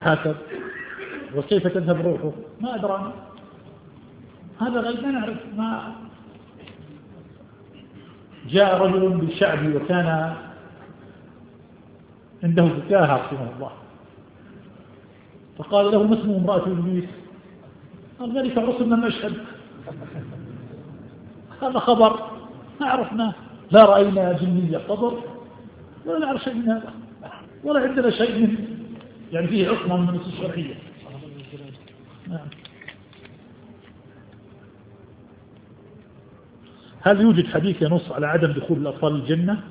هكذا، وكيف تذهب روحه ما أدرانا، هذا غيب ما نعرف. ما جاء رجل بالشعب وكان عنده فكاهة رحمه الله، فقال له: ما اسم امرأة إبليس؟ قال: ذلك عرس من المشهد. هذا خبر ما عرفناه، لا رأينا جنية قبر ولا نعرف شيء من هذا، ولا عندنا شيء من يعني فيه عصمة من النصوص الشرعية. نعم. هل يوجد حديث ينص على عدم دخول الأطفال الجنة؟